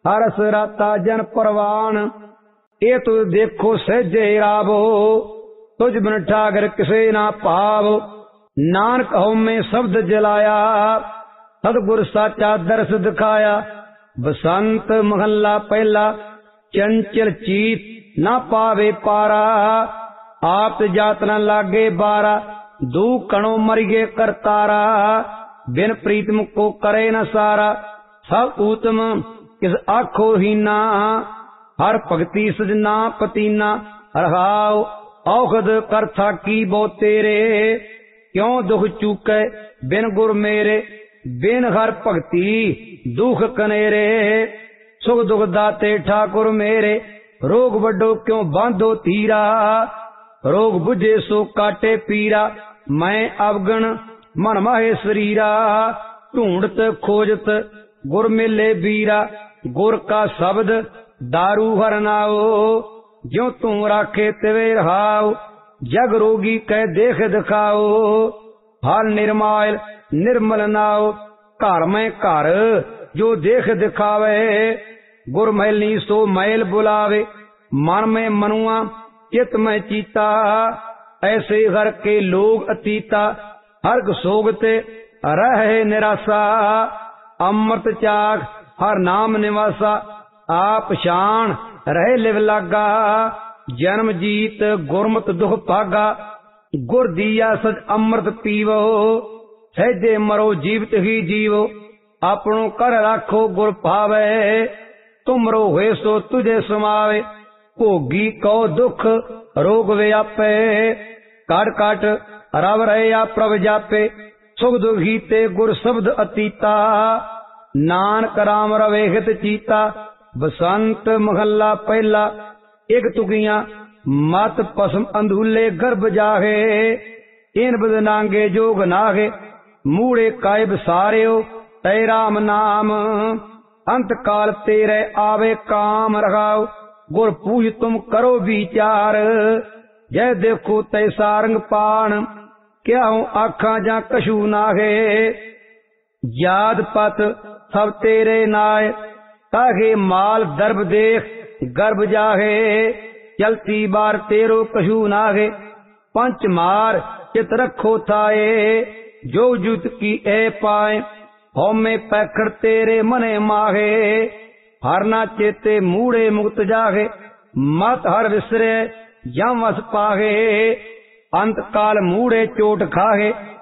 हरस राता जन परवान। ये तुझ देखो सहजे रावो, तुझ बिन ठाकर किसे ना पावो। नानक हो में शब्द जलाया, सतगुर साचा दर्श दिखाया। बसंत महला पहला, चंचल चीत ना पावे पारा। आप जात न लागे बारा, दू कणो मरिगे करतारा। बिन प्रीतम को करे न सारा, सब उत्तम किस आखो हीना। हर भगति सजना पतीना, रहाओ औखद करथा की बो तेरे। क्यों दुख चूके बिन गुर मेरे, बिन हर भगति दुख कनेरे। सुख दुख दाते ठाकुर मेरे, रोग बड्डो क्यों बांधो तीरा। रोग बुझे सो काटे पीरा, मैं अवगण मन माहे शरीरा। ढूंढत खोजत गुर मिले बीरा, गुर का शब्द दारू हर नाओ। ज्यों तू राखे तिवे रहाओ, जग रोगी कह देख दिखाओ। हर निर्मायल निर्मल नाओ, घर में घर जो देख दिखावे। गुर मैली सो मैल बुलावे, मन में मनुआ चित में चीता। ऐसे हर के लोग अतीता, हर सोगते रहे निराशा। अमृत चाक हर नाम निवासा, आप शान रहे लिव लागा। जन्म जीत गुरमत दुख भागा, गुर दिया सच अमृत पीवो। सहजे मरो जीवित ही जीवो, अपनों कर राखो गुर पावे। तुमरो हुए सो तुझे समावे, भोगी कौ दुख रोग व्यापे। काट काट रव रहे या प्रभ जापे, सुख दुखी ते गुर शब्द अतीता। नानक राम रवे हित चीता, बसंत महला पहला। एक तुकिया मत पसम अंधुले गर्भ जाहे। इन बदनांगे जोग नागे, मूड़े कायब सारेओ तै राम नाम। अंत काल तेरे आवे काम रखाओ, गुर पूज तुम करो विचार। जय देखो तै सारंग पान, क्या हूं आखा जा कशु नागे। याद पत सब तेरे नाय, ताहे माल दर्भ देख गर्भ जाहे। चलती बार तेरो कशु नागे, पंच मार चित रखो थाए। जो जुत की ए पाए, हो में पैखर तेरे मने माहे। हर ना चेते मूड़े मुक्त जागे, मत हर विसरे जम वस पागे। अंत काल मूड़े चोट खाहे,